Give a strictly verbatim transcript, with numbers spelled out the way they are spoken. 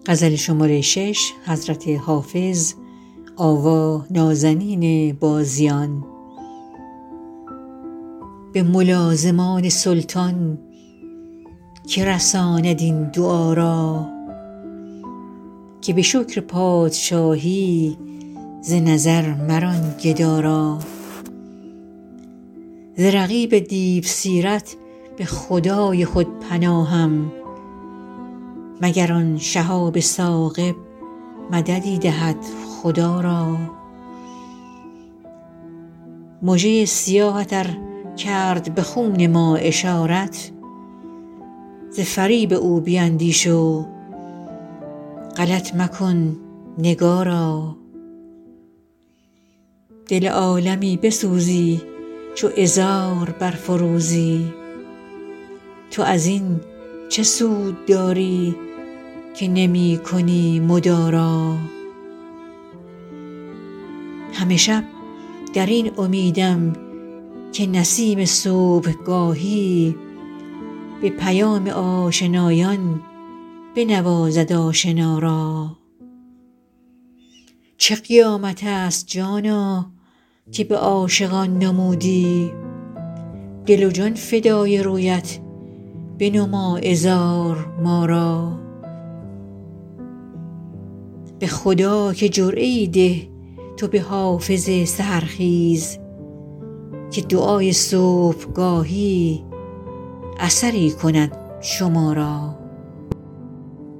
غزل شماره شش. حضرت حافظ. آوا نازنین بازیان. به ملازمان سلطان که رساند این دعا را، که به شکر پادشاهی ز نظر مران گدا را. ز رقیب دیو سیرت به خدای خود پناهم، مگر آن شهاب ثاقب مددی دهد خدا را. مژه سیاهت ار کرد به خون ما اشارت، ز فریب او بیندیش و غلط مکن نگارا. دل عالمی بسوزی چو عذار برفروزی، تو از این چه سود داری که نمی کنی مدارا. همه شب در این امیدم که نسیم صبحگاهی به پیام آشنایان بنوازد آشنا را. چه قیامت است جانا که به عاشقان نمودی، دل و جان فدای رویت بنما عذار ما را. به خدا که جرعه ای ده تو به حافظ سحرخیز، که دعای صبحگاهی اثری کند شما را.